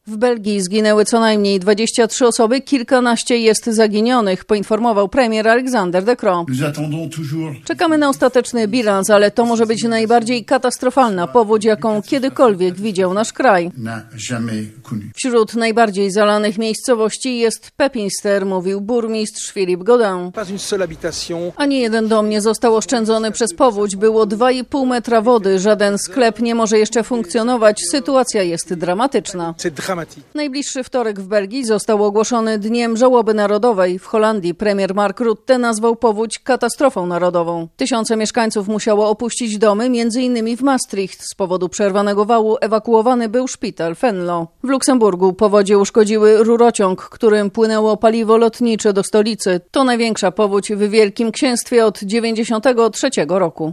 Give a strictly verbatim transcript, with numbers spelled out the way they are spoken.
W Belgii zginęły co najmniej dwadzieścia trzy osoby, kilkanaście jest zaginionych, poinformował premier Alexander De Croo. Czekamy na ostateczny bilans, ale to może być najbardziej katastrofalna powódź, jaką kiedykolwiek widział nasz kraj. Wśród najbardziej zalanych miejscowości jest Pepinster, mówił burmistrz Philippe Godin. Ani jeden dom nie został oszczędzony przez powódź, było dwa i pół metra wody, żaden sklep nie może jeszcze funkcjonować, sytuacja jest dramatyczna. Najbliższy wtorek w Belgii został ogłoszony Dniem Żałoby Narodowej. W Holandii premier Mark Rutte nazwał powódź katastrofą narodową. Tysiące mieszkańców musiało opuścić domy, między innymi w Maastricht. Z powodu przerwanego wału ewakuowany był szpital Venlo. W Luksemburgu powodzie uszkodziły rurociąg, którym płynęło paliwo lotnicze do stolicy. To największa powódź w Wielkim Księstwie od dziewięćdziesiątego trzeciego roku.